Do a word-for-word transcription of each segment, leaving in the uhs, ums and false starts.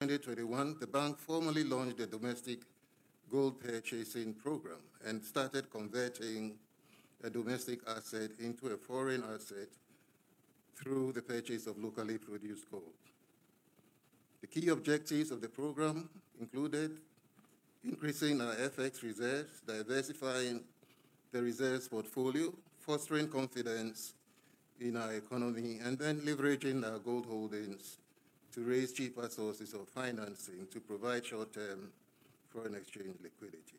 twenty twenty-one, the bank formally launched the domestic gold purchasing program and started converting a domestic asset into a foreign asset through the purchase of locally produced gold. The key objectives of the program included increasing our F X reserves, diversifying the reserves portfolio, fostering confidence in our economy, and then leveraging our gold holdings to raise cheaper sources of financing to provide short-term foreign exchange liquidity.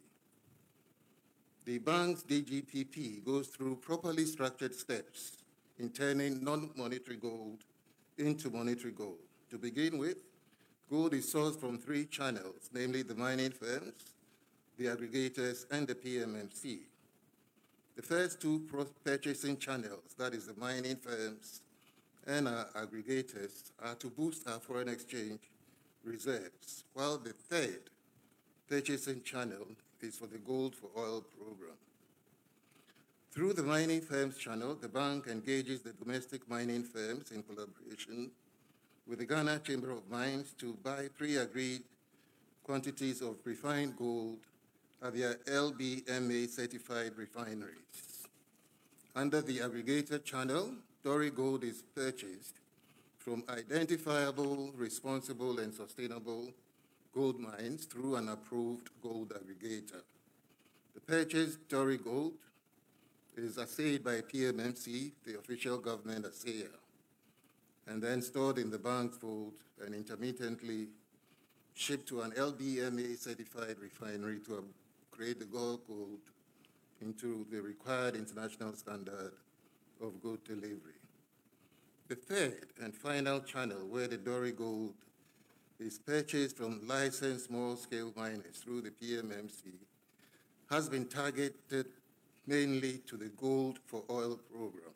The bank's D G P P goes through properly structured steps in turning non-monetary gold into monetary gold. To begin with, gold is sourced from three channels, namely the mining firms, the aggregators, and the P M M C. The first two purchasing channels, that is the mining firms and our aggregators, are to boost our foreign exchange reserves, while the third purchasing channel is for the Gold for Oil program. Through the mining firms channel, the bank engages the domestic mining firms in collaboration with the Ghana Chamber of Mines to buy pre-agreed quantities of refined gold at their L B M A certified refineries. Under the aggregator channel, Dory Gold is purchased from identifiable, responsible, and sustainable gold mines through an approved gold aggregator. The purchased Dory Gold is assayed by P M M C, the official government assayer, and then stored in the bank's vault and intermittently shipped to an L B M A certified refinery to upgrade the gold gold into the required international standard of good delivery. The third and final channel where the Dory Gold is purchased from licensed small-scale miners through the P M M C has been targeted mainly to the Gold for Oil program.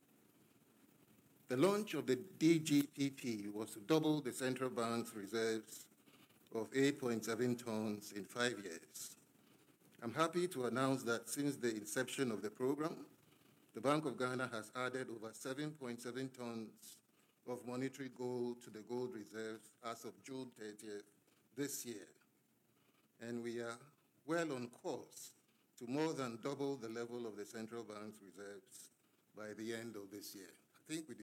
The launch of the D G P P was to double the central bank's reserves of eight point seven tons in five years. I'm happy to announce that since the inception of the program, the Bank of Ghana has added over seven point seven tons of monetary gold to the gold reserves as of June thirtieth this year. And we are well on course to more than double the level of the central bank's reserves by the end of this year. I think we